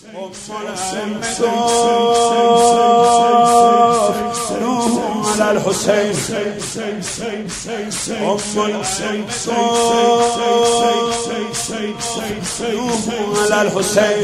على الحسين على الحسين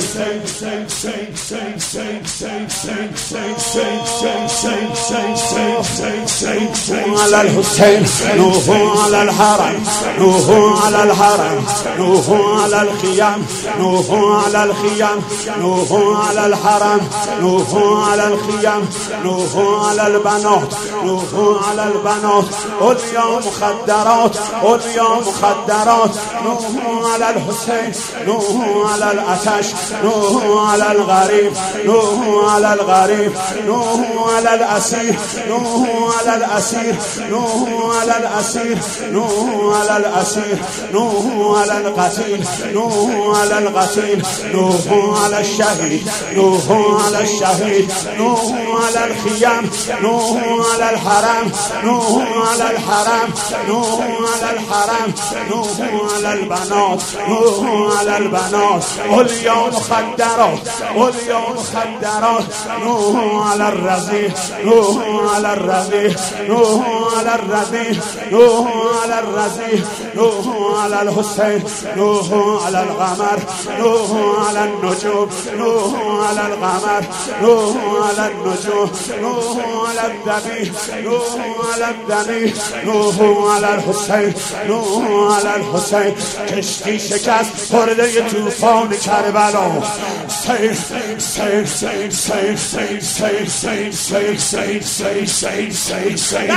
على الحسين نوح على الحرم نوح على الحرم نوح على الخيام نوح على الخيام نوح على الحرم نوح على الخيام نوح على البنات نوح على البنات اليوم مخدرات اليوم مخدرات نوح على الحسين نوح على الأتش نوح على الغريب نوح على الغريب نوح على الأسير نوح على الأسير نوح على الأسير نوح على الأسير نوح على القتيل نوح على القتيل نوح على الشهيد نوح على الشهيد نوح على الخيام نوح على الحرم نوح على الحرم نوح على الحرم نوح على البنات نوح على البنات اليوم مخدرات اليوم مخدرات نوح على الرذيل نوح على الرذيل نوح على الرذيل نوح على الرذيل نوح على الحسين نوح على القمر نوح على النجوم نوح على القمر نوح على النجوم نوح على الذبيح نوح على الذبيح نوح على الحسين نوح على الحسین. کشتی شکست پرده طوفان کربلا. سیر سیر سیر سیر سیر سیر سیر سیر سیر سیر سیر سیر سیر سیر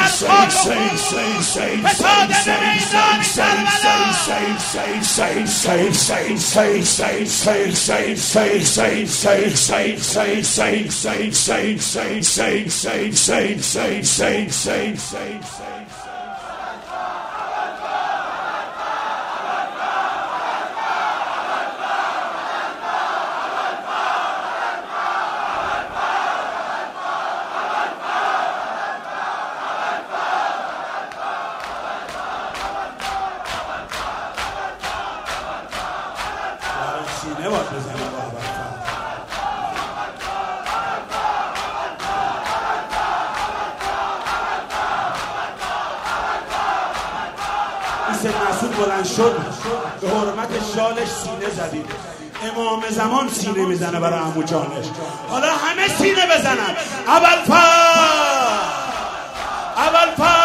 سید معصوم بلند شد، به حرمت شالش سینه زدید. امام زمان سینه میزنه برای عمو جانش. حالا همه سینه بزنن. اول